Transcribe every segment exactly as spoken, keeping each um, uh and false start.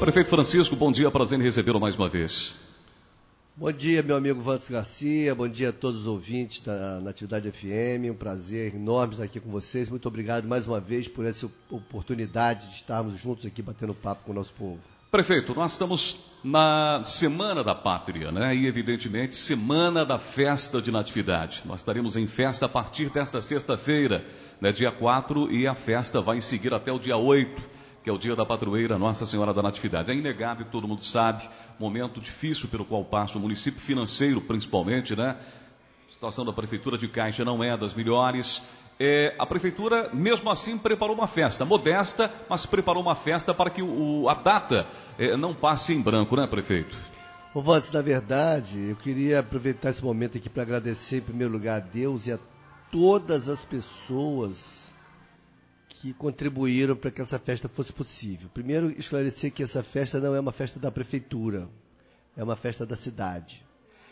Prefeito Francisco, bom dia, prazer em recebê-lo mais uma vez. Bom dia, meu amigo Vantos Garcia, bom dia a todos os ouvintes da Natividade F M, um prazer enorme estar aqui com vocês. Muito obrigado mais uma vez por essa oportunidade de estarmos juntos aqui batendo papo com o nosso povo. Prefeito, nós estamos na Semana da Pátria, né? E evidentemente Semana da Festa de Natividade. Nós estaremos em festa a partir desta sexta-feira, né, dia quatro, e a festa vai seguir até o dia oito, que é o dia da padroeira Nossa Senhora da Natividade. É inegável que todo mundo sabe, momento difícil pelo qual passa o município, financeiro principalmente, né? A situação da Prefeitura de Caixa não é das melhores. É, a Prefeitura, mesmo assim, preparou uma festa, modesta, mas preparou uma festa para que o, a data é, não passe em branco, né, prefeito? Ô, Vantos, na verdade, eu queria aproveitar esse momento aqui para agradecer, em primeiro lugar, a Deus e a todas as pessoas que contribuíram para que essa festa fosse possível. Primeiro, esclarecer que essa festa não é uma festa da Prefeitura, é uma festa da cidade.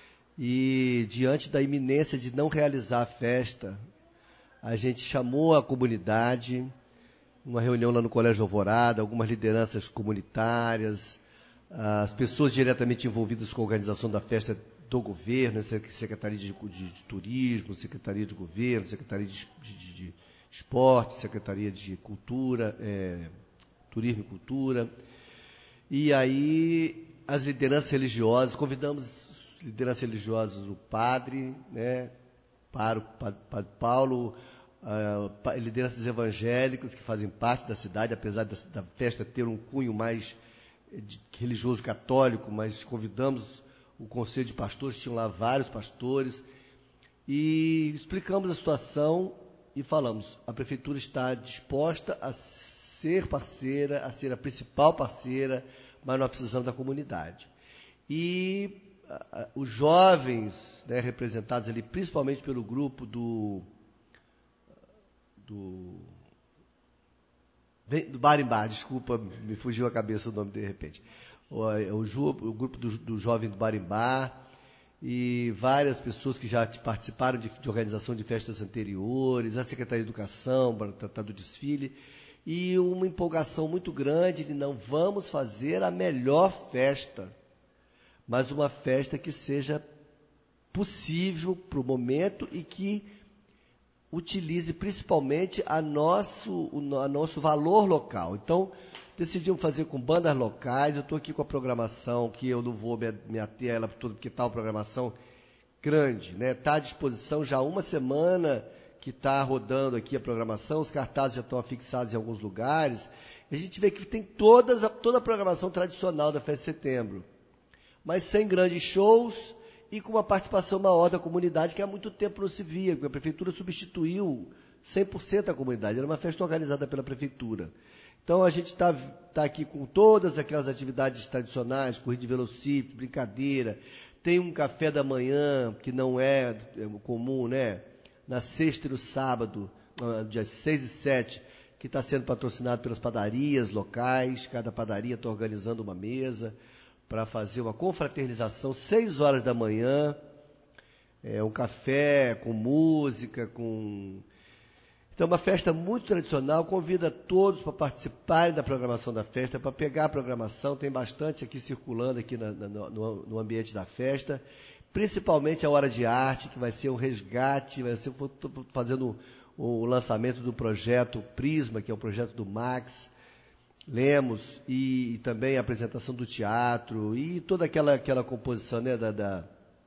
E, diante da iminência de não realizar a festa, a gente chamou a comunidade, uma reunião lá no Colégio Alvorada, algumas lideranças comunitárias, as pessoas diretamente envolvidas com a organização da festa do governo, Secretaria de, de, de Turismo, Secretaria de Governo, Secretaria de, de, de Esporte, Secretaria de Cultura, é, Turismo e Cultura. E aí as lideranças religiosas, convidamos lideranças religiosas, o padre, né, para o Padre Paulo, uh, lideranças evangélicas que fazem parte da cidade, apesar da, da festa ter um cunho mais de, religioso católico, mas convidamos o Conselho de Pastores, tinham lá vários pastores, e explicamos a situação e falamos, a Prefeitura está disposta a ser parceira, a ser a principal parceira, mas nós precisamos da comunidade. E os jovens, né, representados ali, principalmente pelo grupo do, do, do Barimbá, desculpa, me fugiu a cabeça o nome de repente, o, o, o grupo do, do jovem do Barimbá e várias pessoas que já participaram de, de organização de festas anteriores, a Secretaria de Educação para tratar do desfile, e uma empolgação muito grande de não vamos fazer a melhor festa, mas uma festa que seja possível para o momento e que utilize principalmente a nosso, o a nosso valor local. Então, decidimos fazer com bandas locais. Eu estou aqui com a programação, que eu não vou me, me ater a ela toda, porque está uma programação grande, né? Está à disposição já há uma semana que está rodando aqui a programação, os cartazes já estão afixados em alguns lugares. A gente vê que tem todas, toda a programação tradicional da Festa de Setembro, mas sem grandes shows e com uma participação maior da comunidade, que há muito tempo não se via, porque a Prefeitura substituiu cem por cento da comunidade, era uma festa organizada pela Prefeitura. Então a gente está tá aqui com todas aquelas atividades tradicionais, corrida de velocípede, brincadeira, tem um café da manhã, que não é comum, né? Na sexta e no sábado, dias seis e sete, que está sendo patrocinado pelas padarias locais, cada padaria está organizando uma mesa para fazer uma confraternização, seis horas da manhã, é, um café com música, com... Então, uma festa muito tradicional, convida todos para participarem da programação da festa, para pegar a programação, tem bastante aqui circulando aqui na, na, no, no ambiente da festa, principalmente a Hora de Arte, que vai ser um resgate, vai ser fazendo o lançamento do projeto Prisma, que é o projeto do Max Lemos, e, e também a apresentação do teatro, e toda aquela, aquela composição, né, da, da,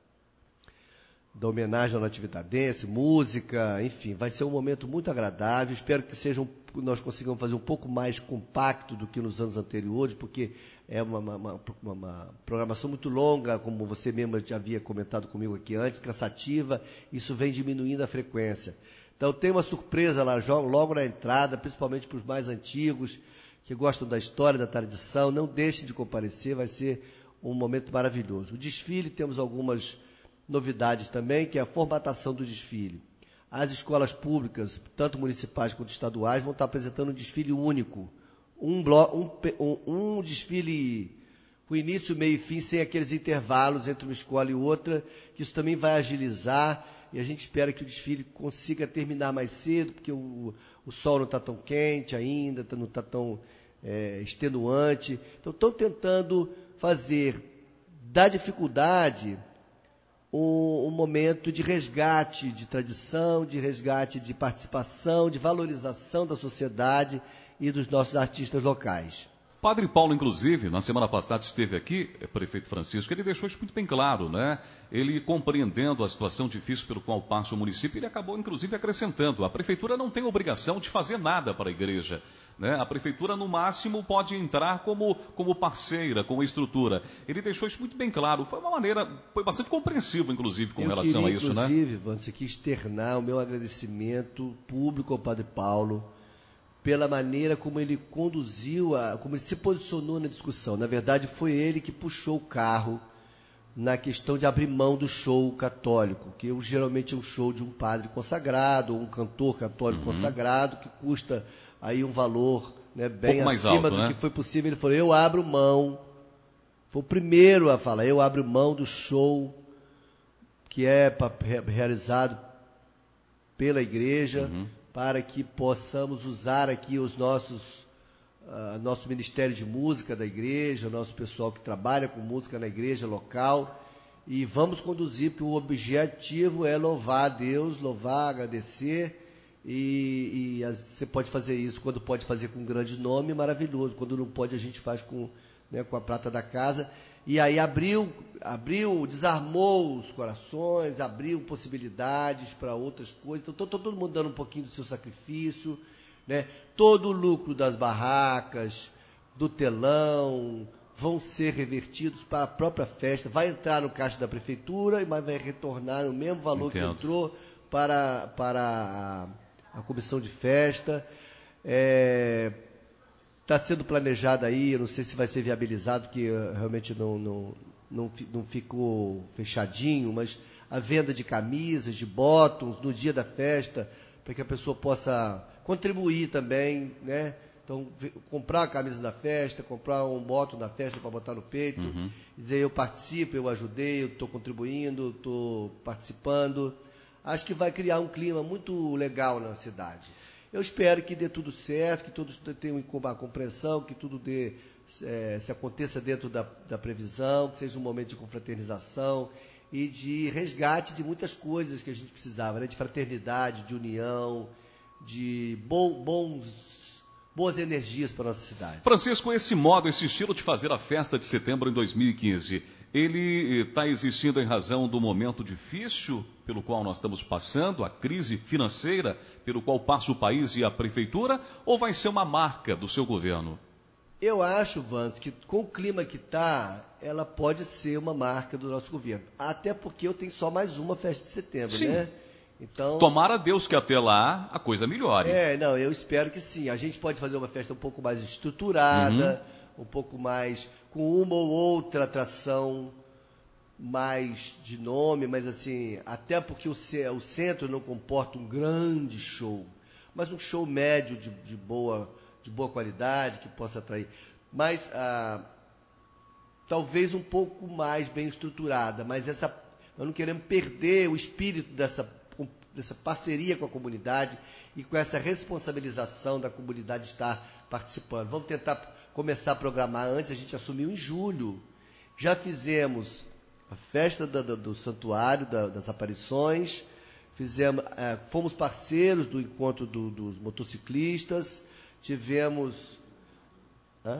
da homenagem ao natividadense, música, enfim, vai ser um momento muito agradável. Espero que seja um, nós consigamos fazer um pouco mais compacto do que nos anos anteriores, porque é uma, uma, uma, uma programação muito longa, como você mesmo já havia comentado comigo aqui antes, cansativa, isso vem diminuindo a frequência. Então tem uma surpresa lá logo na entrada, principalmente para os mais antigos, que gostam da história, da tradição, não deixem de comparecer, vai ser um momento maravilhoso. O desfile, temos algumas novidades também, que é a formatação do desfile. As escolas públicas, tanto municipais quanto estaduais, vão estar apresentando um desfile único, um, blo- um, um, um desfile com início, meio e fim, sem aqueles intervalos entre uma escola e outra, que isso também vai agilizar, e a gente espera que o desfile consiga terminar mais cedo, porque o, o sol não está tão quente ainda, não está tão é, extenuante. Então, estão tentando fazer da dificuldade um, um momento de resgate de tradição, de resgate de participação, de valorização da sociedade e dos nossos artistas locais. Padre Paulo, inclusive, na semana passada esteve aqui, prefeito Francisco, ele deixou isso muito bem claro, né? Ele compreendendo a situação difícil pelo qual passa o município, ele acabou, inclusive, acrescentando, a prefeitura não tem obrigação de fazer nada para a igreja, né? A prefeitura, no máximo, pode entrar como, como parceira, como estrutura. Ele deixou isso muito bem claro, foi uma maneira, foi bastante compreensivo, inclusive, com Eu relação queria, a isso, inclusive, né? Vance, aqui externar o meu agradecimento público ao Padre Paulo, pela maneira como ele conduziu, a, como ele se posicionou na discussão. Na verdade, foi ele que puxou o carro na questão de abrir mão do show católico, que eu, geralmente é um show de um padre consagrado, ou um cantor católico uhum. consagrado, que custa aí um valor, né, bem um acima alto, do né? que foi possível. Ele falou, eu abro mão, foi o primeiro a falar, eu abro mão do show que é realizado pela igreja, uhum. para que possamos usar aqui os nossos, uh, nosso Ministério de Música da igreja, nosso pessoal que trabalha com música na igreja local, e vamos conduzir, porque o objetivo é louvar a Deus, louvar, agradecer, e, e você pode fazer isso quando pode fazer com um grande nome, maravilhoso, quando não pode a gente faz com, né, com a prata da casa. E aí abriu, abriu, desarmou os corações, abriu possibilidades para outras coisas. Então, todo mundo dando um pouquinho do seu sacrifício, né? Todo o lucro das barracas, do telão, vão ser revertidos para a própria festa. Vai entrar no caixa da prefeitura, mas vai retornar no mesmo valor Entendo. que entrou para, para a, a comissão de festa. É... Está sendo planejado aí, eu não sei se vai ser viabilizado, porque realmente não, não, não, não ficou fechadinho, mas a venda de camisas, de bottoms, no dia da festa, para que a pessoa possa contribuir também, né? Então, comprar a camisa da festa, comprar um bottom da festa para botar no peito, uhum. e dizer, eu participo, eu ajudei, eu estou contribuindo, estou participando. Acho que vai criar um clima muito legal na cidade. Eu espero que dê tudo certo, que todos tenham uma compreensão, que tudo dê, é, se aconteça dentro da, da previsão, que seja um momento de confraternização e de resgate de muitas coisas que a gente precisava, né? De fraternidade, de união, de bo, bons, boas energias para a nossa cidade. Francisco, esse modo, esse estilo de fazer a festa de setembro em dois mil e quinze, ele está existindo em razão do momento difícil pelo qual nós estamos passando, a crise financeira pelo qual passa o país e a prefeitura, ou vai ser uma marca do seu governo? Eu acho, Vance, que com o clima que está, ela pode ser uma marca do nosso governo. Até porque eu tenho só mais uma festa de setembro, sim. né? Então, tomara Deus que até lá a coisa melhore. É, não, eu espero que sim. A gente pode fazer uma festa um pouco mais estruturada, uhum. um pouco mais, com uma ou outra atração mais de nome, mas assim, até porque o, o centro não comporta um grande show, mas um show médio de, de, boa, de boa qualidade, que possa atrair. Mas ah, talvez um pouco mais bem estruturada, mas essa, nós não queremos perder o espírito dessa, dessa parceria com a comunidade e com essa responsabilização da comunidade estar participando. Vamos tentar começar a programar antes, a gente assumiu em julho. Já fizemos a festa da, da, do santuário, da, das aparições, fizemos, é, fomos parceiros do encontro do, dos motociclistas, tivemos hã?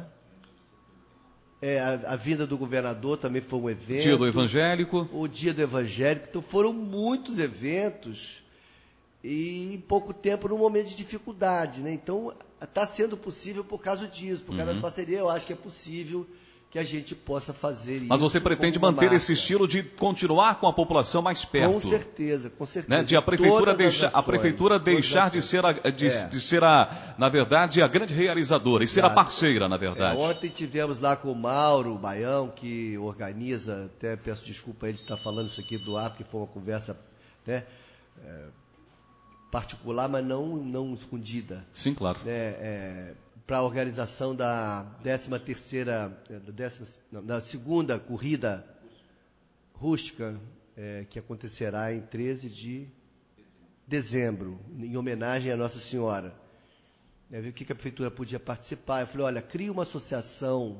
É, a, a vinda do governador também foi um evento. Dia do Evangélico. O Dia do Evangélico. Então foram muitos eventos e em pouco tempo num momento de dificuldade, né? Então está sendo possível por causa disso, por causa uhum. das parcerias, eu acho que é possível que a gente possa fazer isso. Mas você pretende manter marca. esse estilo de continuar com a população mais perto? Com certeza, com certeza. Né? De a prefeitura deixar, ações, a prefeitura deixar de ser, a, de, é. de ser a, na verdade, a grande realizadora e ser Exato. a parceira, na verdade. É, ontem tivemos lá com o Mauro Baião, que organiza, até peço desculpa aí de estar falando isso aqui do ar, porque foi uma conversa, né, é, particular, mas não, não escondida. Sim, claro. É, é, para a organização da décima terceira, da, décima, não, da segunda corrida rústica, é, que acontecerá em treze de dezembro, em homenagem à Nossa Senhora. Eu vi o que a prefeitura podia participar. Eu falei, olha, cria uma associação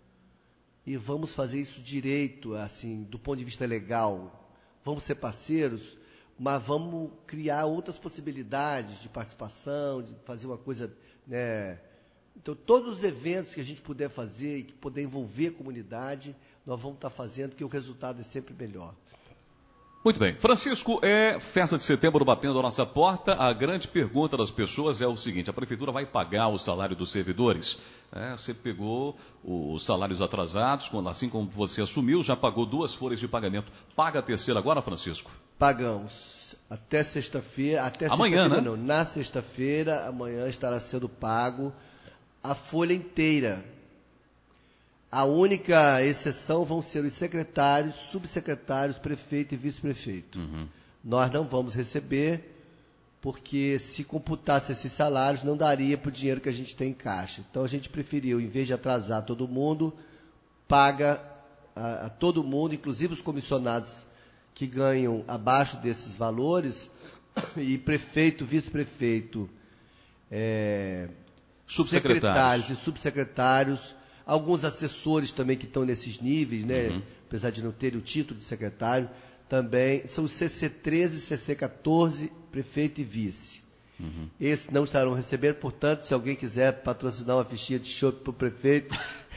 e vamos fazer isso direito, assim, do ponto de vista legal. Vamos ser parceiros, mas vamos criar outras possibilidades de participação, de fazer uma coisa, né? Então, todos os eventos que a gente puder fazer e que puder envolver a comunidade, nós vamos estar fazendo, porque o resultado é sempre melhor. Muito bem. Francisco, é festa de setembro batendo a nossa porta. A grande pergunta das pessoas é o seguinte: a prefeitura vai pagar o salário dos servidores? É, você pegou os salários atrasados, quando, assim como você assumiu, já pagou duas folhas de pagamento. Paga a terceira agora, Francisco? Pagamos. Até sexta-feira. Até amanhã, sexta-feira, né? Não. Na sexta-feira, amanhã estará sendo pago a folha inteira. A única exceção vão ser os secretários, subsecretários, prefeito e vice-prefeito. Uhum. Nós não vamos receber, porque se computasse esses salários, não daria para o dinheiro que a gente tem em caixa. Então, a gente preferiu, em vez de atrasar todo mundo, paga a, a todo mundo, inclusive os comissionados que ganham abaixo desses valores, e prefeito, vice-prefeito, é, secretários e subsecretários, alguns assessores também que estão nesses níveis, né? Uhum. Apesar de não terem o título de secretário, também são os C C treze, C C quatorze, prefeito e vice. Uhum. Esses não estarão recebendo, portanto, se alguém quiser patrocinar uma fichinha de chope para o prefeito,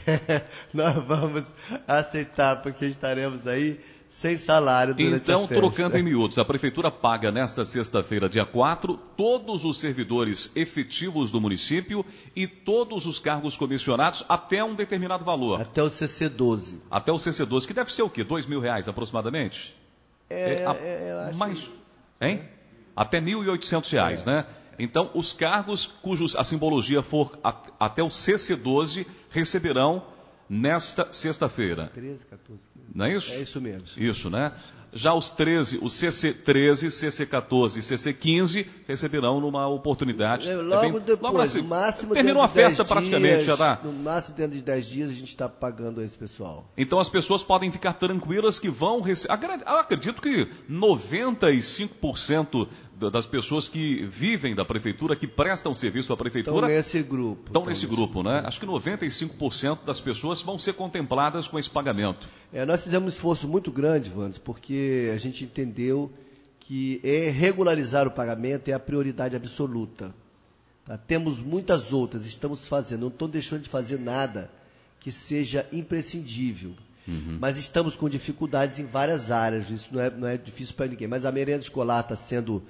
nós vamos aceitar, porque estaremos aí sem salário durante então, a festa. trocando em miúdos, a prefeitura paga nesta sexta-feira, dia quatro, todos os servidores efetivos do município e todos os cargos comissionados até um determinado valor. Até o C C doze. Até o C C doze, que deve ser o quê? Dois mil reais aproximadamente? É, é a, é eu acho mais, que... Hein? É. Até mil e oitocentos reais, é. né? Então, os cargos cujos a simbologia for a, até o C C doze receberão nesta sexta-feira. treze, quatorze, quinze. Não é isso? É isso mesmo. Isso, né? Já os treze, o C C treze, C C quatorze e C C quinze receberão numa oportunidade. É, logo é bem, depois, logo assim, no máximo terminou a festa dias, praticamente, já dá. No máximo dentro de dez dias a gente está pagando a esse pessoal. Então as pessoas podem ficar tranquilas que vão receber. Eu acredito que noventa e cinco por cento das pessoas que vivem da prefeitura, que prestam serviço à prefeitura, estão nesse grupo. Estão nesse grupo, né? Acho que noventa e cinco por cento das pessoas vão ser contempladas com esse pagamento. É, nós fizemos um esforço muito grande, Vandes, porque a gente entendeu que é regularizar o pagamento é a prioridade absoluta. Tá? Temos muitas outras, estamos fazendo, não estou deixando de fazer nada que seja imprescindível. Uhum. Mas estamos com dificuldades em várias áreas, isso não é, não é difícil para ninguém. Mas a merenda escolar está sendo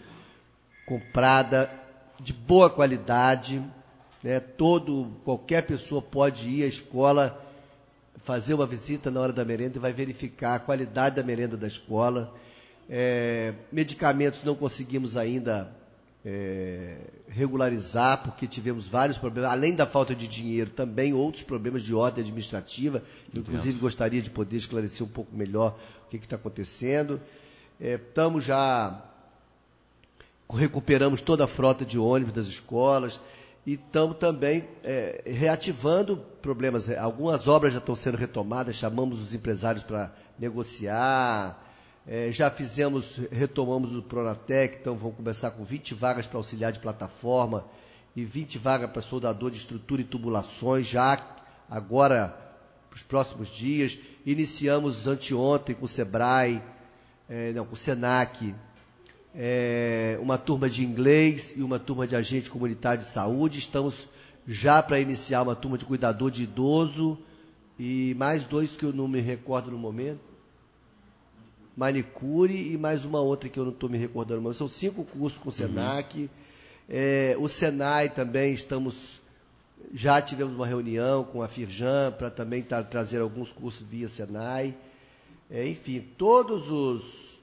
comprada de boa qualidade, né? Todo, qualquer pessoa pode ir à escola, fazer uma visita na hora da merenda e vai verificar a qualidade da merenda da escola. É, medicamentos não conseguimos ainda é, regularizar, porque tivemos vários problemas, além da falta de dinheiro, também outros problemas de ordem administrativa. Eu, inclusive, gostaria de poder esclarecer um pouco melhor o que está acontecendo. É, estamos já... recuperamos toda a frota de ônibus das escolas e estamos também é, reativando problemas. Algumas obras já estão sendo retomadas, chamamos os empresários para negociar, é, já fizemos, retomamos o Pronatec, então vamos começar com vinte vagas para auxiliar de plataforma e vinte vagas para soldador de estrutura e tubulações, já agora para os próximos dias. Iniciamos anteontem com o Sebrae, é, não, com o Senac, É, uma turma de inglês e uma turma de agente comunitário de saúde. Estamos já para iniciar uma turma de cuidador de idoso e mais dois que eu não me recordo no momento. Manicure e mais uma outra que eu não estou me recordando no momento. São cinco cursos com o Senac. Uhum. É, o Senai também estamos... Já tivemos uma reunião com a Firjan para também tra- trazer alguns cursos via Senai. É, enfim, todos os...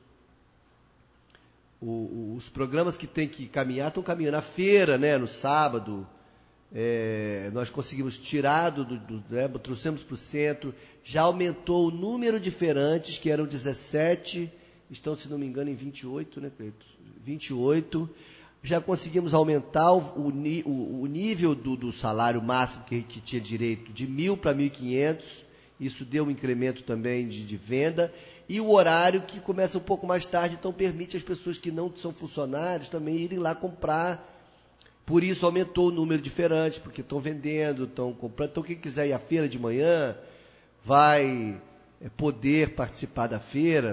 O, os programas que tem que caminhar estão caminhando. Na feira, né, no sábado, é, nós conseguimos tirar do, do né, trouxemos para o centro, já aumentou o número de feirantes, que eram dezessete, estão, se não me engano, em vinte e oito, né, Cleito? vinte e oito. Já conseguimos aumentar o, o, o nível do, do salário máximo que, que tinha direito de mil para mil e quinhentos. Isso deu um incremento também de, de venda. E o horário que começa um pouco mais tarde, então permite às pessoas que não são funcionários também irem lá comprar por isso aumentou o número de feirantes, porque estão vendendo, estão comprando. Então, quem quiser ir à feira de manhã vai é, poder participar da feira.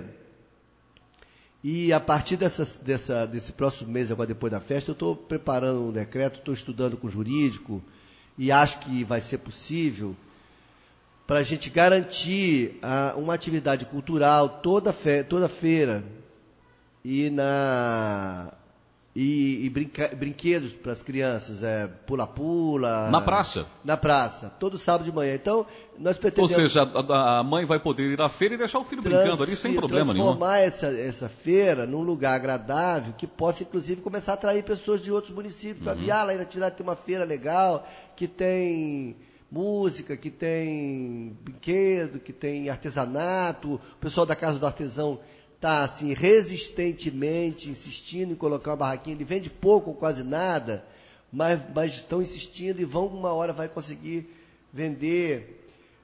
E a partir dessa, dessa, desse próximo mês, agora depois da festa, eu estou preparando um decreto, estou estudando com o jurídico e acho que vai ser possível para a gente garantir a, uma atividade cultural toda, fe, toda feira e, na, e, e brinca, brinquedos para as crianças, é, pula-pula. Na praça? Na praça, todo sábado de manhã. Então, nós pretendemos... Ou seja, a, a mãe vai poder ir à feira e deixar o filho trans, brincando ali sem problema nenhum. Transformar essa, essa feira num lugar agradável que possa, inclusive, começar a atrair pessoas de outros municípios. Uhum. A Viala, ainda tem uma feira legal, que tem música, que tem brinquedo, que tem artesanato. O pessoal da Casa do Artesão está, assim, resistentemente insistindo em colocar uma barraquinha. Ele vende pouco ou quase nada, mas, mas estão insistindo e vão, uma hora vai conseguir vender.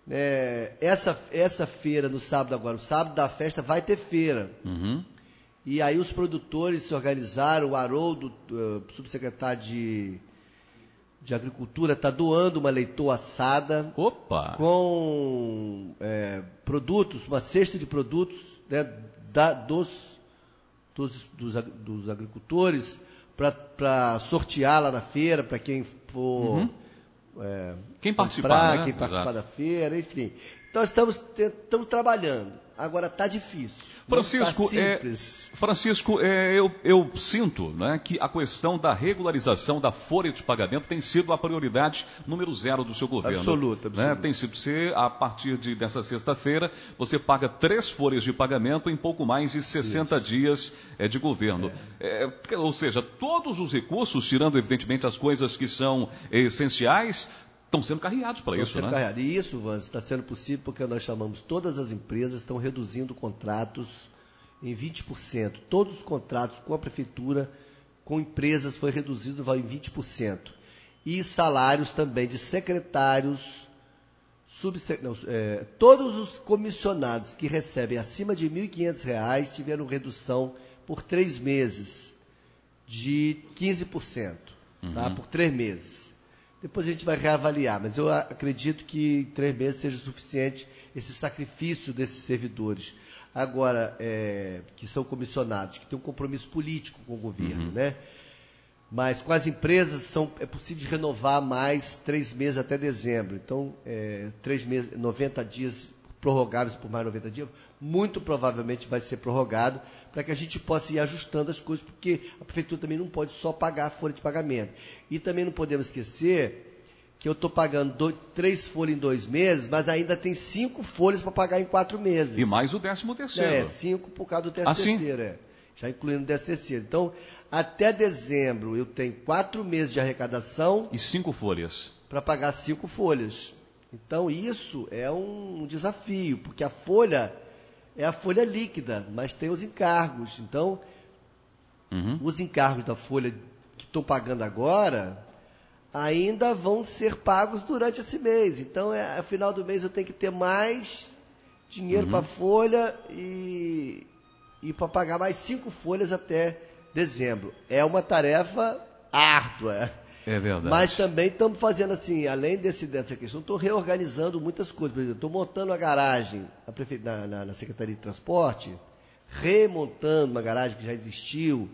É, essa, essa feira no sábado agora, o sábado da festa vai ter feira. Uhum. E aí os produtores se organizaram, o Haroldo, uh, subsecretário de, de Agricultura, está doando uma leitoa assada. Opa. Com é, produtos, uma cesta de produtos, né, da, dos, dos, dos, dos agricultores para sortear lá na feira, para quem for... Uhum. É, quem participar, comprar, né? quem participar Exato. da feira, enfim. Então estamos, estamos trabalhando. Agora está difícil. Francisco, tá simples. É, Francisco é, eu, eu sinto, né, que a questão da regularização da folha de pagamento tem sido a prioridade número zero do seu governo. Absoluta, absoluta. Né? Tem sido você, a partir de, dessa sexta-feira, você paga três folhas de pagamento em pouco mais de sessenta Isso. dias é, de governo. É. É, ou seja, todos os recursos, tirando evidentemente as coisas que são essenciais, estão sendo carreados para isso, sendo né? Carreados. E isso, Vans, está sendo possível porque nós chamamos todas as empresas, estão reduzindo contratos em vinte por cento. Todos os contratos com a prefeitura, com empresas, foi reduzido em vinte por cento. E salários também de secretários, subsec... Não, é, todos os comissionados que recebem acima de mil e quinhentos reais tiveram redução por três meses de quinze por cento, uhum. tá? Por três meses. Depois a gente vai reavaliar, mas eu acredito que em três meses seja suficiente esse sacrifício desses servidores. Agora, é, que são comissionados, que têm um compromisso político com o governo, uhum. né? Mas com as empresas são, é possível renovar mais três meses até dezembro. Então, é, três meses, noventa dias prorrogáveis por mais noventa dias, muito provavelmente vai ser prorrogado para que a gente possa ir ajustando as coisas, porque a prefeitura também não pode só pagar a folha de pagamento. E também não podemos esquecer que eu estou pagando dois, três folhas em dois meses, mas ainda tem cinco folhas para pagar em quatro meses. E mais o décimo terceiro. É, cinco por causa do décimo ah, terceiro, é. Já incluindo o décimo terceiro. Então, até dezembro eu tenho quatro meses de arrecadação. E cinco folhas. Para pagar cinco folhas. Então, isso é um desafio, porque a folha é a folha líquida, mas tem os encargos. Então, uhum. os encargos da folha que estão pagando agora ainda vão ser pagos durante esse mês. Então, é, ao final do mês eu tenho que ter mais dinheiro uhum. para a folha e, e para pagar mais cinco folhas até dezembro. É uma tarefa árdua. É verdade. Mas também estamos fazendo assim, além desse, dessa questão, estou reorganizando muitas coisas. Por exemplo, estou montando a garagem na, prefe... na, na, na Secretaria de Transporte, remontando uma garagem que já existiu,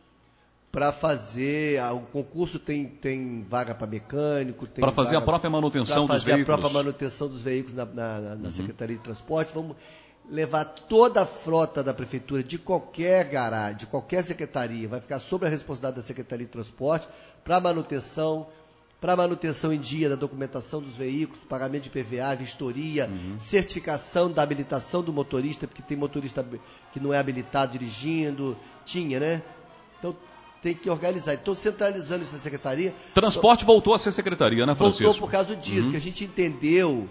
para fazer. O concurso tem, tem vaga para mecânico. Para fazer a própria manutenção dos veículos. Para fazer a própria manutenção dos veículos na, na, na uhum. Secretaria de Transporte. Vamos levar toda a frota da prefeitura, de qualquer garagem, de qualquer secretaria, vai ficar sob a responsabilidade da Secretaria de Transporte, para manutenção, para manutenção em dia da documentação dos veículos, pagamento de P V A, vistoria, uhum. certificação da habilitação do motorista, porque tem motorista que não é habilitado dirigindo, tinha, né? Então, tem que organizar. Então, centralizando isso na secretaria... Transporte voltou a ser secretaria, né, Francisco? Voltou por causa disso, uhum. que a gente entendeu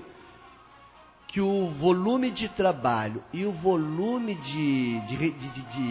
que o volume de trabalho e o volume de... de, de, de, de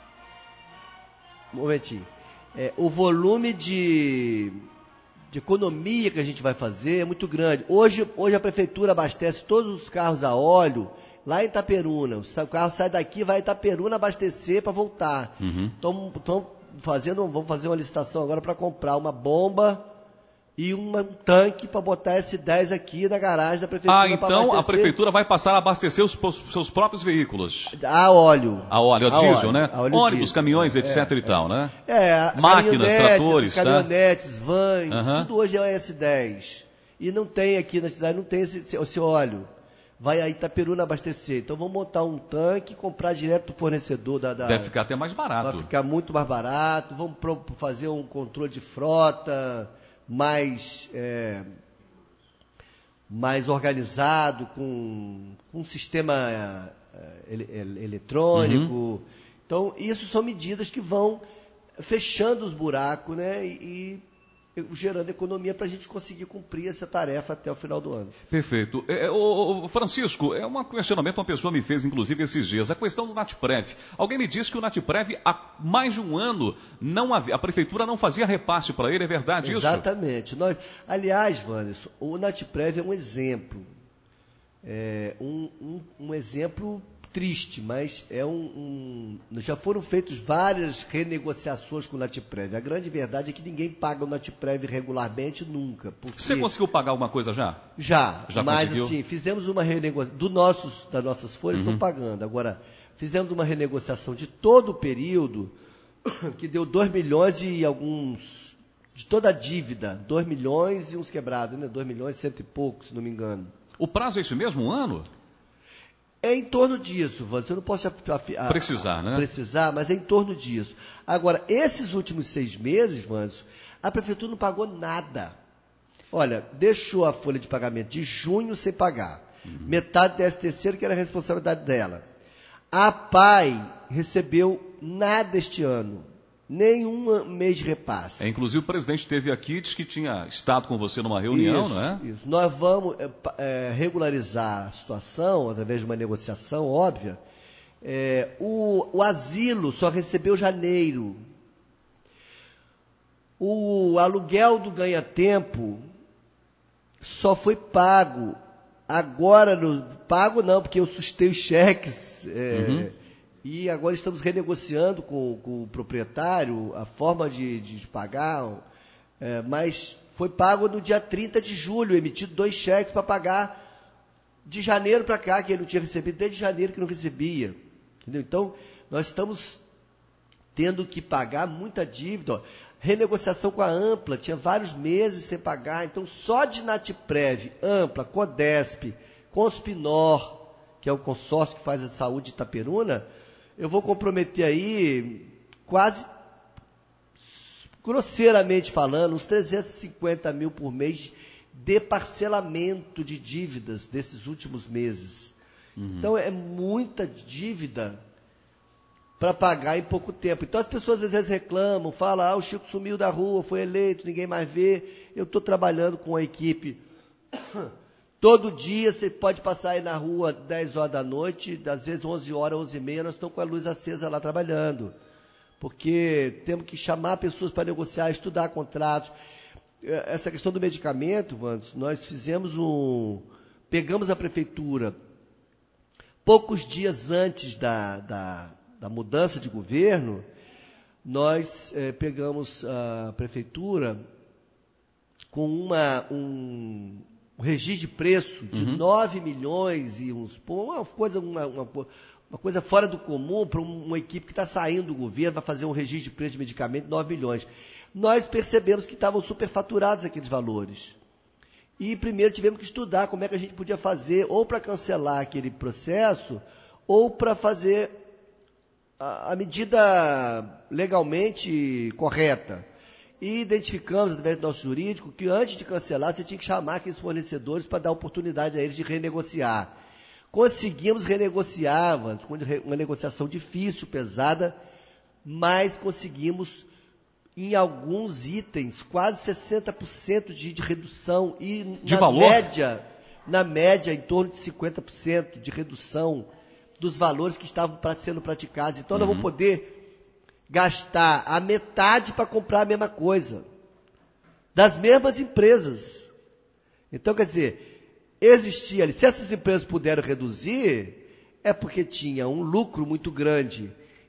um momentinho. É, o volume de, de economia que a gente vai fazer é muito grande. Hoje, hoje a prefeitura abastece todos os carros a óleo lá em Itaperuna. O carro sai daqui, vai a Itaperuna abastecer para voltar. Uhum. Então, então, fazendo, vamos fazer uma licitação agora para comprar uma bomba e uma, um tanque para botar S dez aqui na garagem da prefeitura. Ah, então a prefeitura vai passar a abastecer os seus próprios veículos. A óleo. A óleo, a, a diesel, óleo, né? A óleo diesel, Ônibus, caminhões, é, etcétera é, e tal, né? É, máquinas, tratores, caminhonetes, tá? vans, uhum. tudo hoje é S dez. E não tem aqui na cidade, não tem esse, esse óleo. Vai a Itaperuna abastecer. Então vamos montar um tanque e comprar direto do fornecedor. Da, da, Deve ficar até mais barato. Vai ficar muito mais barato. Vamos pro, fazer um controle de frota mais, é, mais organizado, com, com um sistema é, ele, ele, eletrônico. Uhum. Então, isso são medidas que vão fechando os buracos, né? E, e gerando economia para a gente conseguir cumprir essa tarefa até o final do ano. Perfeito. É, o, o Francisco, é um questionamento que uma pessoa me fez, inclusive, esses dias. A questão do Natprev. Alguém me disse que o Natprev, há mais de um ano, não havia, a prefeitura não fazia repasse para ele, é verdade isso? Exatamente. Nós, aliás, Wanderson, o Natprev é um exemplo. É um, um, um exemplo triste, mas é um, um, já foram feitas várias renegociações com o Natprev. A grande verdade é que ninguém paga o Natprev regularmente nunca. Porque... Você conseguiu pagar alguma coisa já? Já, já mas conseguiu? assim, fizemos uma renegociação, do nossos, das nossas folhas uhum. estão pagando. Agora, fizemos uma renegociação de todo o período, que deu dois milhões e alguns, de toda a dívida, dois milhões e uns quebrados, né? dois milhões e cento e pouco, se não me engano. O prazo é esse mesmo, um ano? É em torno disso, Vandes. Eu não posso a, a, a, precisar, né? precisar, mas é em torno disso. Agora, esses últimos seis meses, Vandes, a prefeitura não pagou nada. Olha, deixou a folha de pagamento de junho sem pagar. Uhum. Metade do décimo terceiro, que era a responsabilidade dela. A P A I recebeu nada este ano. Nenhum mês de repasse. É, inclusive o presidente esteve aqui e disse que tinha estado com você numa reunião, isso, não é? Isso. Nós vamos é, é, regularizar a situação, através de uma negociação óbvia. É, o, o asilo só recebeu janeiro. O aluguel do ganha-tempo só foi pago. Agora, no, pago não, porque eu sustei os cheques. É, uhum. E agora estamos renegociando com, com o proprietário a forma de, de pagar, é, mas foi pago no dia trinta de julho, emitido dois cheques para pagar de janeiro para cá, que ele não tinha recebido, desde janeiro que não recebia. Entendeu? Então, nós estamos tendo que pagar muita dívida. Ó. Renegociação com a Ampla, tinha vários meses sem pagar, então só de Natprev, Ampla, Codesp, Conspinor, que é o consórcio que faz a saúde de Itaperuna, eu vou comprometer aí, quase, grosseiramente falando, uns trezentos e cinquenta mil por mês de parcelamento de dívidas desses últimos meses. Uhum. Então, é muita dívida para pagar em pouco tempo. Então, as pessoas às vezes reclamam, falam, ah, o Chico sumiu da rua, foi eleito, ninguém mais vê. Eu estou trabalhando com a equipe... Todo dia você pode passar aí na rua dez horas da noite, às vezes onze horas, onze e meia, nós estamos com a luz acesa lá trabalhando. Porque temos que chamar pessoas para negociar, estudar contratos. Essa questão do medicamento, Wanderson, nós fizemos um... Pegamos a prefeitura poucos dias antes da, da, da mudança de governo, nós eh, pegamos a prefeitura com uma... Um, um registro de preço de uhum. nove milhões e uns... Uma coisa, uma, uma, uma coisa fora do comum para uma equipe que está saindo do governo, vai fazer um registro de preço de medicamento de nove milhões. Nós percebemos que estavam superfaturados aqueles valores. E primeiro tivemos que estudar como é que a gente podia fazer, ou para cancelar aquele processo, ou para fazer a, a medida legalmente correta. E identificamos, através do nosso jurídico, que antes de cancelar, você tinha que chamar aqueles fornecedores para dar oportunidade a eles de renegociar. Conseguimos renegociar, com uma negociação difícil, pesada, mas conseguimos, em alguns itens, quase sessenta por cento de, de redução. E de na valor? média, na média, em torno de cinquenta por cento de redução dos valores que estavam sendo praticados. Então, uhum. nós vamos poder... gastar a metade para comprar a mesma coisa, das mesmas empresas. Então, quer dizer, existia ali, se essas empresas puderam reduzir, é porque tinha um lucro muito grande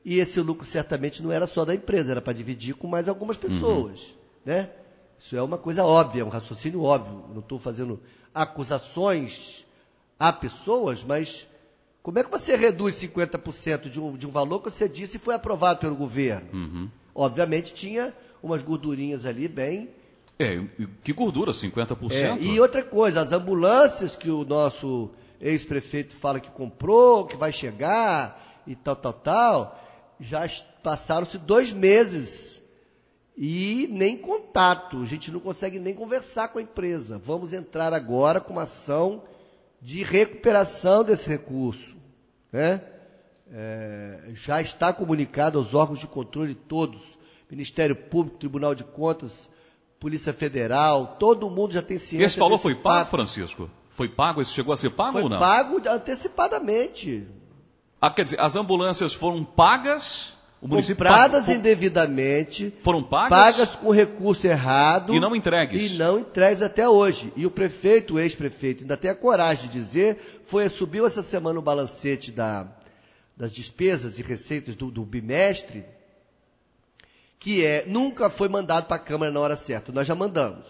e esse lucro certamente não era só da empresa, era para dividir com mais algumas pessoas. Uhum. Né? Isso é uma coisa óbvia, é um raciocínio óbvio. Não estou fazendo acusações a pessoas, mas como é que você reduz cinquenta por cento de um, de um valor que você disse foi aprovado pelo governo? Uhum. Obviamente tinha umas gordurinhas ali bem... É, que gordura, cinquenta por cento? É, e outra coisa, as ambulâncias que o nosso ex-prefeito fala que comprou, que vai chegar e tal, tal, tal, já passaram-se dois meses e nem contato, a gente não consegue nem conversar com a empresa. Vamos entrar agora com uma ação de recuperação desse recurso. Né? É, já está comunicado aos órgãos de controle todos, Ministério Público, Tribunal de Contas, Polícia Federal, todo mundo já tem ciência. Esse valor foi pago, Francisco? Foi pago? Esse chegou a ser pago foi ou não? Foi pago antecipadamente. Ah, quer dizer, as ambulâncias foram pagas? O município compradas pagou, indevidamente, foram pagas? pagas com recurso errado e não entregues. E não entregues até hoje. E o prefeito, o ex-prefeito, ainda tem a coragem de dizer, foi, subiu essa semana o balancete da, das despesas e receitas do, do bimestre, que é, nunca foi mandado para a Câmara na hora certa, nós já mandamos.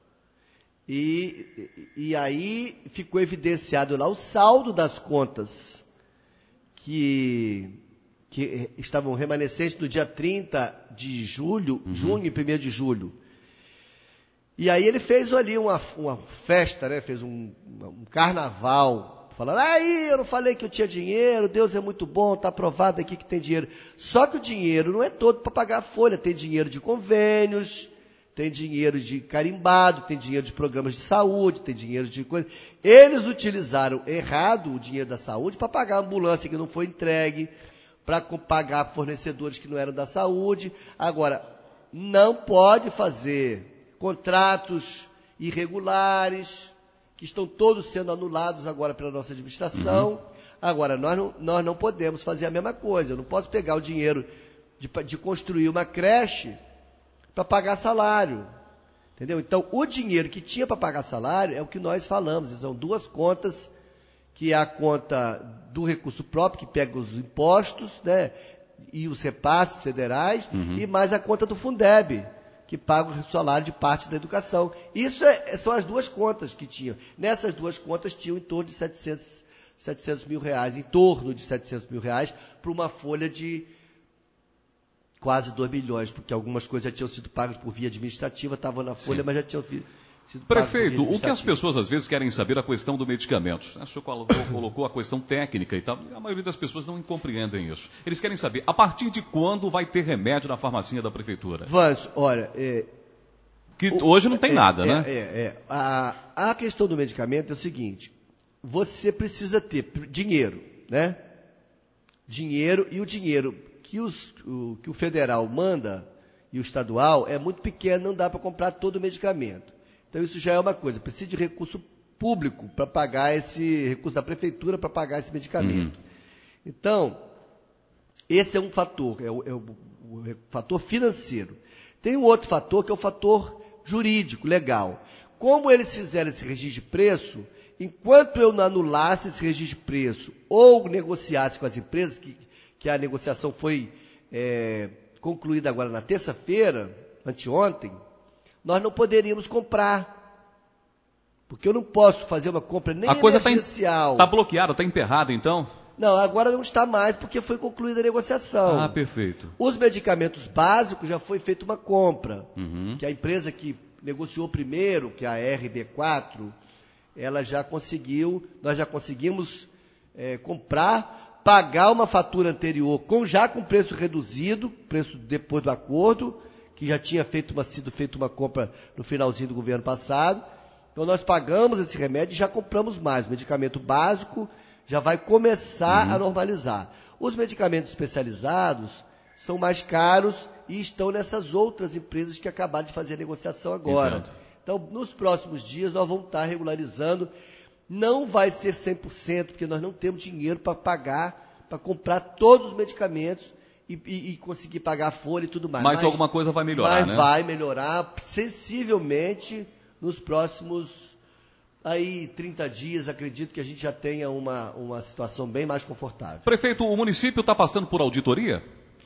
E, e, e aí ficou evidenciado lá o saldo das contas que, que estavam remanescentes no dia trinta de julho, uhum. junho e primeiro de julho. E aí ele fez ali uma, uma festa, né? Fez um, um carnaval, falando, aí eu não falei que eu tinha dinheiro, Deus é muito bom, está aprovado aqui que tem dinheiro. Só que o dinheiro não é todo para pagar a folha, tem dinheiro de convênios, tem dinheiro de carimbado, tem dinheiro de programas de saúde, tem dinheiro de coisa. Eles utilizaram errado o dinheiro da saúde para pagar a ambulância que não foi entregue, para pagar fornecedores que não eram da saúde. Agora, não pode fazer contratos irregulares, que estão todos sendo anulados agora pela nossa administração. Uhum. Agora, nós não, nós não podemos fazer a mesma coisa. Eu não posso pegar o dinheiro de, de construir uma creche para pagar salário. Entendeu? Então, o dinheiro que tinha para pagar salário é o que nós falamos. São duas contas, que é a conta do recurso próprio, que pega os impostos, né, e os repasses federais, uhum. e mais a conta do Fundeb, que paga o salário de parte da educação. Isso é, são as duas contas que tinham. Nessas duas contas tinham em torno de setecentos, setecentos mil reais, em torno de setecentos mil reais, para uma folha de quase dois milhões, porque algumas coisas já tinham sido pagas por via administrativa, estavam na folha, Sim. mas já tinham sido pagas Prefeito, por via o que as pessoas às vezes querem saber é a questão do medicamento. O senhor colocou, colocou a questão técnica e tal, a maioria das pessoas não compreendem isso. Eles querem saber, a partir de quando vai ter remédio na farmacinha da prefeitura? Vanso, olha... É, que o, hoje não tem é, nada, é, né? É, é. A, a questão do medicamento é o seguinte, você precisa ter dinheiro, né? Dinheiro, e o dinheiro que, os, o, que o federal manda e o estadual é muito pequeno, não dá para comprar todo o medicamento. Então isso já é uma coisa, precisa de recurso público para pagar esse, recurso da prefeitura para pagar esse medicamento. Uhum. Então, esse é um fator, é o, é o, o fator financeiro. Tem um outro fator que é o fator jurídico, legal. Como eles fizeram esse registro de preço, enquanto eu não anulasse esse registro de preço ou negociasse com as empresas, que, que a negociação foi é, concluída agora na terça-feira, anteontem, nós não poderíamos comprar. Porque eu não posso fazer uma compra nem a coisa emergencial. Está tá bloqueada, está emperrada então? Não, agora não está mais porque foi concluída a negociação. Ah, perfeito. Os medicamentos básicos já foi feita uma compra. Uhum. Que a empresa que negociou primeiro, que é a R B quatro, ela já conseguiu, nós já conseguimos é, comprar, pagar uma fatura anterior com, já com preço reduzido, preço depois do acordo, que já tinha feito uma, sido feita uma compra no finalzinho do governo passado. Então nós pagamos esse remédio e já compramos mais. O medicamento básico já vai começar uhum. a normalizar. Os medicamentos especializados são mais caros e estão nessas outras empresas que acabaram de fazer a negociação agora. Entendo. Então, nos próximos dias, nós vamos estar regularizando. Não vai ser cem por cento, porque nós não temos dinheiro para pagar, para comprar todos os medicamentos e, e, e conseguir pagar a folha e tudo mais. Mas, mas alguma coisa vai melhorar, mas né? Vai melhorar sensivelmente nos próximos... aí trinta dias, acredito que a gente já tenha uma, uma situação bem mais confortável. Prefeito, o município está passando por auditoria?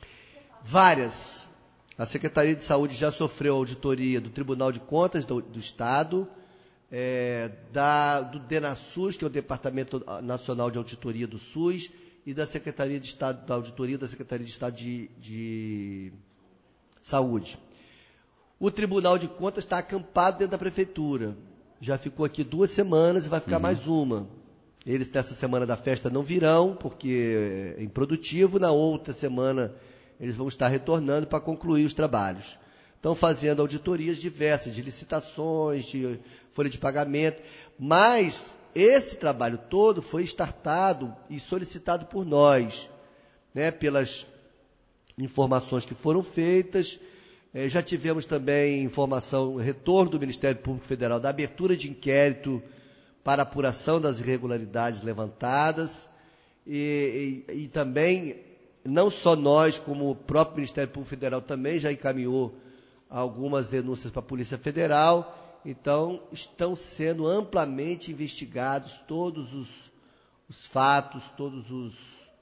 Várias. A Secretaria de Saúde já sofreu auditoria do Tribunal de Contas do, do Estado, é, da, do DENASUS, que é o Departamento Nacional de Auditoria do SUS, e da Secretaria de Estado da Auditoria da Secretaria de Estado de, de Saúde. O Tribunal de Contas está acampado dentro da Prefeitura. Já ficou aqui duas semanas e vai ficar uhum. mais uma. Eles, nessa semana da festa, não virão, porque é improdutivo. Na outra semana, eles vão estar retornando para concluir os trabalhos. Estão fazendo auditorias diversas, de licitações, de folha de pagamento, mas esse trabalho todo foi startado e solicitado por nós, né, pelas informações que foram feitas. É, já tivemos também informação, retorno do Ministério Público Federal da abertura de inquérito para apuração das irregularidades levantadas e, e, e também, não só nós, como o próprio Ministério Público Federal também já encaminhou algumas denúncias para a Polícia Federal. Então, estão sendo amplamente investigados todos os, os fatos, todos os,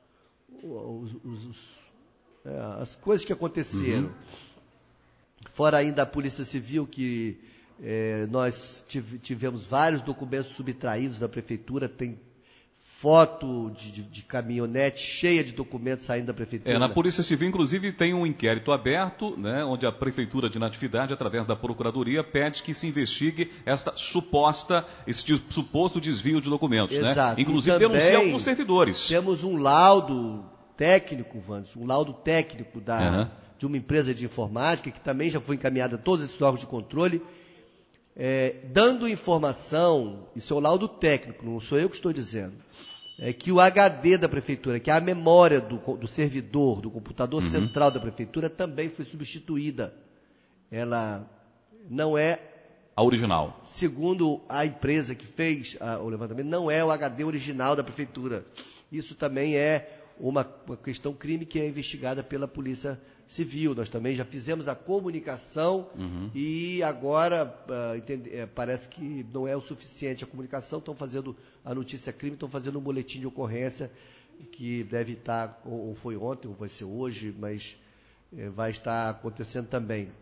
os, os, os é, as coisas que aconteceram. Uhum. Fora ainda a Polícia Civil, que é, nós tivemos vários documentos subtraídos da Prefeitura, tem foto de, de, de caminhonete cheia de documentos saindo da Prefeitura. É, na Polícia Civil, inclusive, tem um inquérito aberto, né, onde a Prefeitura de Natividade, através da Procuradoria, pede que se investigue esta suposta, esse suposto desvio de documentos. Exato. Né? Inclusive, denuncia alguns servidores. Temos um laudo técnico, Wanderson, um laudo técnico da... Uhum. de uma empresa de informática, que também já foi encaminhada a todos esses órgãos de controle, é, dando informação, isso é o laudo técnico, não sou eu que estou dizendo, é que o H D da Prefeitura, que é a memória do, do servidor, do computador uhum. central da Prefeitura, também foi substituída. Ela não é... a original. Segundo a empresa que fez a, o levantamento, não é o H D original da Prefeitura. Isso também é uma, uma questão crime que é investigada pela Polícia Civil. Nós também já fizemos a comunicação uhum. e agora uh, entende, é, parece que não é o suficiente a comunicação, estão fazendo a notícia crime, estão fazendo um boletim de ocorrência que deve estar, ou, ou foi ontem, ou vai ser hoje, mas é, vai estar acontecendo também.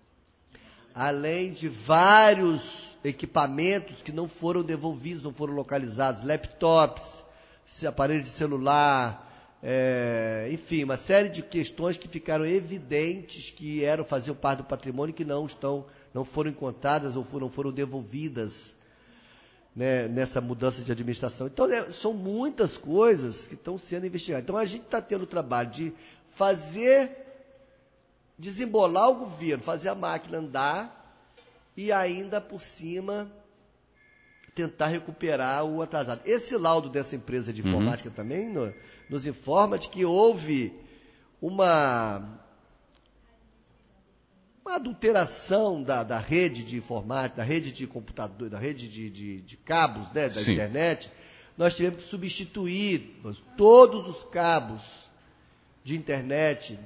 Além de vários equipamentos que não foram devolvidos, não foram localizados, laptops, aparelhos de celular, é, enfim, uma série de questões que ficaram evidentes que eram, faziam parte do patrimônio e que não estão, não foram encontradas ou foram, foram devolvidas, né, nessa mudança de administração. Então, é, são muitas coisas que estão sendo investigadas. Então, a gente está tendo o trabalho de fazer, desembolar o governo, fazer a máquina andar e ainda por cima tentar recuperar o atrasado. Esse laudo dessa empresa de informática uhum. também no, nos informa de que houve uma, uma adulteração da, da rede de informática, da rede de computador, da rede de, de, de cabos, né, da Sim. internet. Nós tivemos que substituir todos os cabos de internet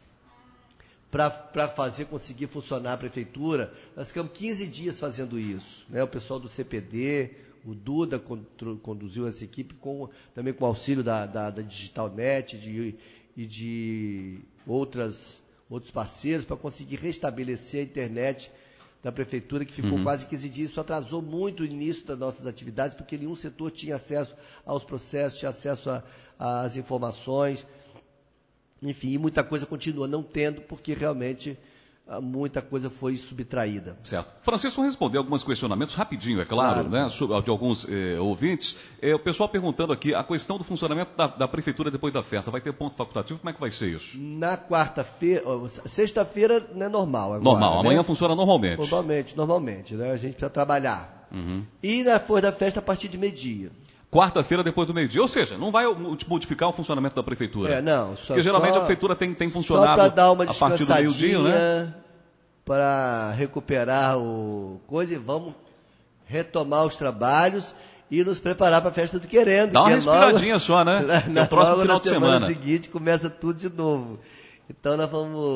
para fazer, conseguir funcionar a Prefeitura. Nós ficamos quinze dias fazendo isso, né? O pessoal do C P D, o Duda contru, conduziu essa equipe, com, também com o auxílio da, da, da DigitalNet de, e de outras, outros parceiros, para conseguir restabelecer a internet da Prefeitura, que ficou uhum. quase quinze dias. Isso atrasou muito o início das nossas atividades, porque nenhum setor tinha acesso aos processos, tinha acesso às informações. Enfim, e muita coisa continua não tendo, porque realmente muita coisa foi subtraída. Certo. Francisco, respondeu alguns questionamentos, rapidinho, é claro, claro. Né, de alguns eh, ouvintes. Eh, o pessoal perguntando aqui, a questão do funcionamento da, da Prefeitura depois da festa, vai ter ponto facultativo? Como é que vai ser isso? Na quarta-feira, sexta-feira não é normal agora. Normal, né? Amanhã funciona normalmente. Normalmente, normalmente, né? A gente precisa trabalhar. Uhum. E depois da festa, a partir de meio-dia. Quarta-feira depois do meio-dia, ou seja, não vai modificar o funcionamento da Prefeitura. É, não. Só, Porque geralmente só, a Prefeitura tem, tem funcionado só dar uma a partir do meio-dia, né? Para recuperar o coisa e vamos retomar os trabalhos e nos preparar para a festa do Querendo. Dá uma que respiradinha logo, só, né? Na, é o próximo final na de semana. semana seguinte começa tudo de novo. Então nós vamos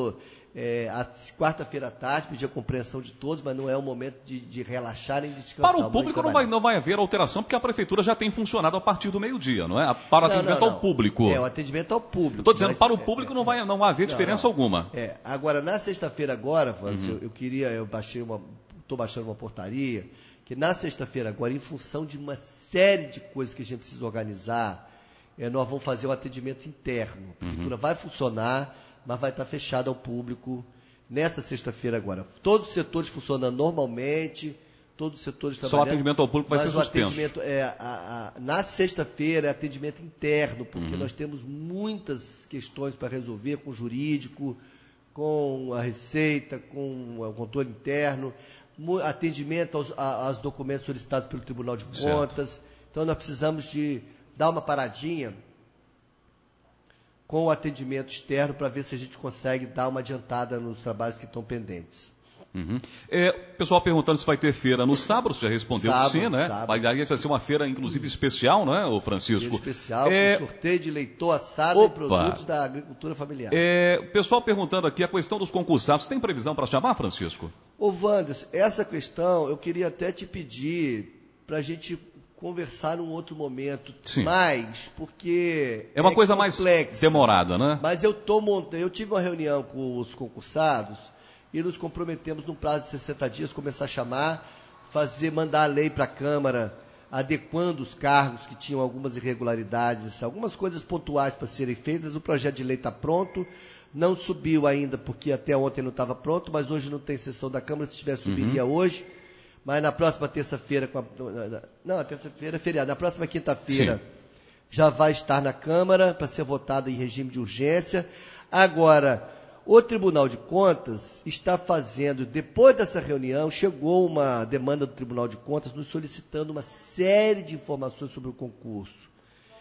É, a quarta-feira à tarde, pedir a compreensão de todos, mas não é o momento de, de relaxar nem de Para descansar. o público não vai, não vai haver alteração, porque a prefeitura já tem funcionado a partir do meio-dia, não é? Para o não, atendimento não, não. ao público. É, o atendimento ao público. Estou dizendo, mas, para o é, público é, não, vai, não vai haver não, diferença não. alguma. É, agora, na sexta-feira agora, Uhum. eu, eu queria, eu baixei uma, estou baixando uma portaria, que na sexta-feira agora, em função de uma série de coisas que a gente precisa organizar, é, nós vamos fazer o atendimento interno. A prefeitura uhum. vai funcionar, mas vai estar fechada ao público nessa sexta-feira agora. Todos os setores funcionando normalmente, todos os setores trabalhando. Só o atendimento ao público vai ser suspenso. Mas o atendimento, é, a, a, na sexta-feira, é atendimento interno, porque uhum. nós temos muitas questões para resolver com o jurídico, com a Receita, com o controle interno, atendimento aos, aos documentos solicitados pelo Tribunal de Contas. Certo. Então, nós precisamos de dar uma paradinha com o atendimento externo para ver se a gente consegue dar uma adiantada nos trabalhos que estão pendentes. Uhum. É, pessoal perguntando se vai ter feira no sábado, você já respondeu sábado, sim, né? Sábado. Mas aí vai ser uma feira, inclusive, especial, não é, ô Francisco? Feira especial, é... com sorteio de leitão assado Opa. e produtos da agricultura familiar. É, pessoal perguntando aqui a questão dos concursados. Tem previsão para chamar, Francisco? Ô, Wanderson, essa questão eu queria até te pedir para a gente conversar num outro momento. Sim. Mais, porque é uma é coisa complexa, mais demorada, né? Mas eu tô montando, eu tive uma reunião com os concursados e nos comprometemos num prazo de sessenta dias começar a chamar, fazer, mandar a lei para a Câmara, adequando os cargos que tinham algumas irregularidades, algumas coisas pontuais para serem feitas. O projeto de lei está pronto, não subiu ainda porque até ontem não estava pronto, mas hoje não tem sessão da Câmara, se tivesse subiria uhum. hoje. Mas na próxima terça-feira, não, a terça-feira é feriado, na próxima quinta-feira já vai estar na Câmara para ser votada em regime de urgência. Agora, o Tribunal de Contas está fazendo, depois dessa reunião, chegou uma demanda do Tribunal de Contas nos solicitando uma série de informações sobre o concurso.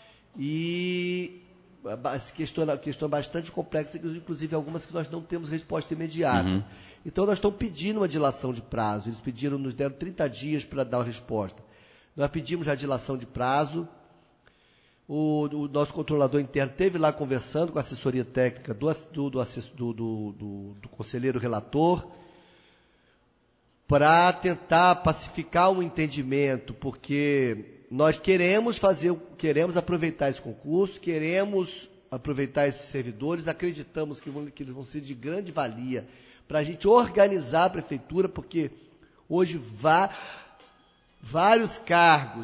E questão, questão bastante complexa, inclusive algumas que nós não temos resposta imediata. Uhum. Então, nós estamos pedindo uma dilação de prazo. Eles pediram, nos deram trinta dias para dar uma resposta. Nós pedimos já a dilação de prazo. O, o nosso controlador interno esteve lá conversando com a assessoria técnica do, do, do, do, do, do conselheiro relator para tentar pacificar um entendimento, porque nós queremos fazer, queremos aproveitar esse concurso, queremos aproveitar esses servidores, acreditamos que, vão, que eles vão ser de grande valia para a gente organizar a prefeitura, porque hoje vá, vários cargos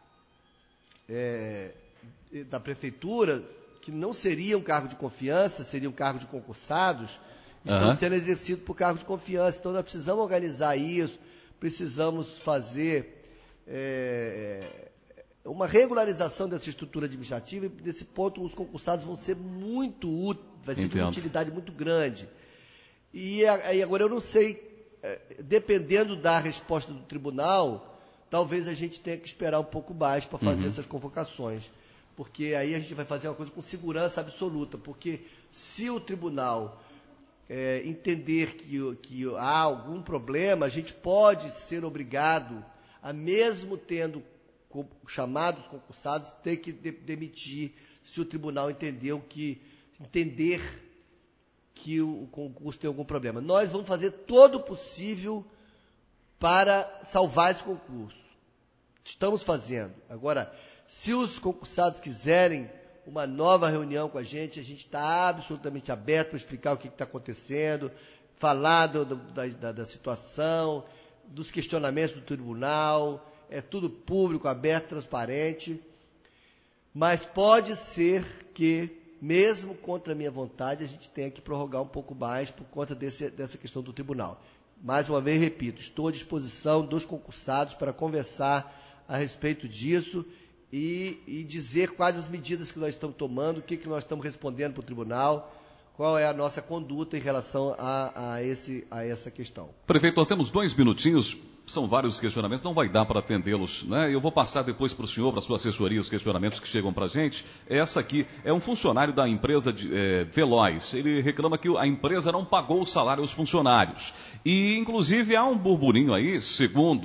é, da prefeitura, que não seriam cargo de confiança, seriam cargo de concursados, estão uhum. sendo exercidos por cargo de confiança. Então, nós precisamos organizar isso, precisamos fazer é, uma regularização dessa estrutura administrativa, e nesse ponto os concursados vão ser muito úteis, vai ser Entendo. de uma utilidade muito grande. E aí agora eu não sei, dependendo da resposta do tribunal, talvez a gente tenha que esperar um pouco mais para fazer uhum. essas convocações. Porque aí a gente vai fazer uma coisa com segurança absoluta. Porque se o tribunal é, entender que, que há algum problema, a gente pode ser obrigado a, mesmo tendo chamados concursados, ter que de, demitir se o tribunal entendeu que, entender que o concurso tem algum problema. Nós vamos fazer todo o possível para salvar esse concurso. Estamos fazendo. Agora, se os concursados quiserem uma nova reunião com a gente, a gente está absolutamente aberto para explicar o que está acontecendo, falar do, do, da, da situação, dos questionamentos do tribunal, é tudo público, aberto, transparente, mas pode ser que, mesmo contra a minha vontade, a gente tenha que prorrogar um pouco mais por conta desse, dessa questão do tribunal. Mais uma vez, repito, estou à disposição dos concursados para conversar a respeito disso e, e dizer quais as medidas que nós estamos tomando, o que, que nós estamos respondendo para o tribunal, qual é a nossa conduta em relação a, a, esse, a essa questão. Prefeito, nós temos dois minutinhos, são vários questionamentos, não vai dar para atendê-los, né? Eu vou passar depois para o senhor, para a sua assessoria, os questionamentos que chegam para a gente. Essa aqui é um funcionário da empresa de, é, Veloz. Ele reclama que a empresa não pagou o salário aos funcionários. E, inclusive, há um burburinho aí, segundo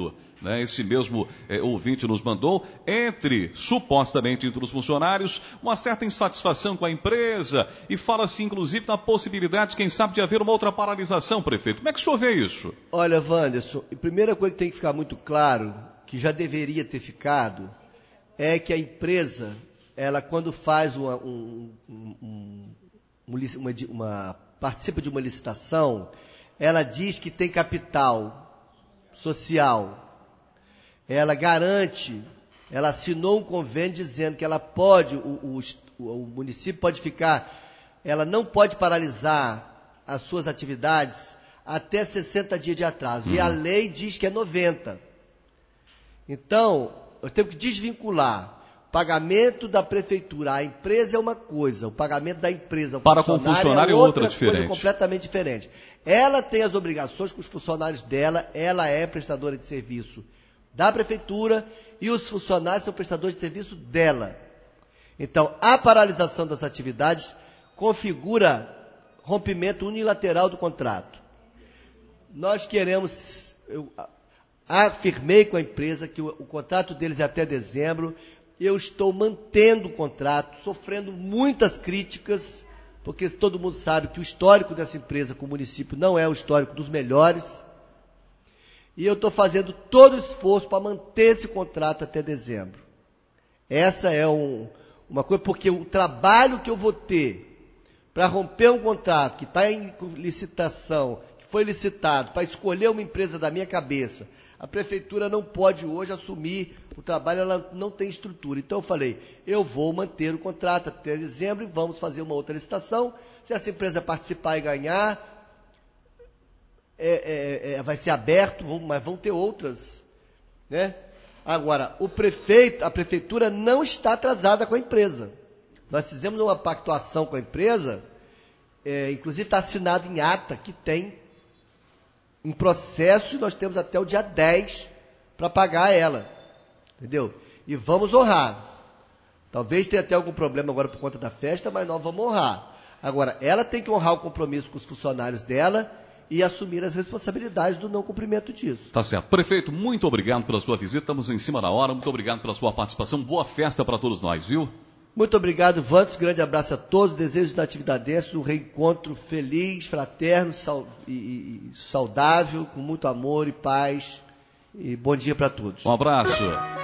né? Esse mesmo é, ouvinte nos mandou, entre, supostamente entre os funcionários, uma certa insatisfação com a empresa e fala-se, inclusive, na possibilidade, quem sabe, de haver uma outra paralisação, prefeito. Como é que o senhor vê isso? Olha, Wanderson, a primeira coisa que tem que ficar muito claro, que já deveria ter ficado, é que a empresa, ela quando faz uma, um, um, um, uma, uma, participa de uma licitação, ela diz que tem capital social, ela garante, ela assinou um convênio dizendo que ela pode, o, o, o município pode ficar, ela não pode paralisar as suas atividades até sessenta dias de atraso, uhum. E a lei diz que é noventa. Então, eu tenho que desvincular o pagamento da prefeitura à empresa é uma coisa, o pagamento da empresa ao para com o funcionário é outra, outra diferente. Coisa completamente diferente. Ela tem as obrigações com os funcionários dela, ela é prestadora de serviço da prefeitura e os funcionários são prestadores de serviço dela. Então, a paralisação das atividades configura rompimento unilateral do contrato. Nós queremos, eu afirmei com a empresa que o, o contrato deles é até dezembro, eu estou mantendo o contrato, sofrendo muitas críticas, porque todo mundo sabe que o histórico dessa empresa com o município não é o histórico dos melhores, e eu estou fazendo todo o esforço para manter esse contrato até dezembro. Essa é um, uma coisa, porque o trabalho que eu vou ter para romper um contrato que está em licitação, que foi licitado, para escolher uma empresa da minha cabeça, a prefeitura não pode hoje assumir o trabalho, ela não tem estrutura. Então eu falei, eu vou manter o contrato até dezembro e vamos fazer uma outra licitação. Se essa empresa participar e ganhar, é, é, é, vai ser aberto, vamos, mas vão ter outras, né? Agora, o prefeito, a prefeitura não está atrasada com a empresa. Nós fizemos uma pactuação com a empresa, é, inclusive está assinado em ata que tem em processo e nós temos até o dia dez para pagar ela, entendeu? E vamos honrar. Talvez tenha até algum problema agora por conta da festa, mas nós vamos honrar. Agora, ela tem que honrar o compromisso com os funcionários dela e assumir as responsabilidades do não cumprimento disso. Tá certo. Prefeito, muito obrigado pela sua visita, estamos em cima da hora, muito obrigado pela sua participação, boa festa para todos nós, viu? Muito obrigado, Vantos. Grande abraço a todos. Desejo da atividade um reencontro feliz, fraterno sal, e, e saudável, com muito amor e paz. E bom dia para todos. Um abraço.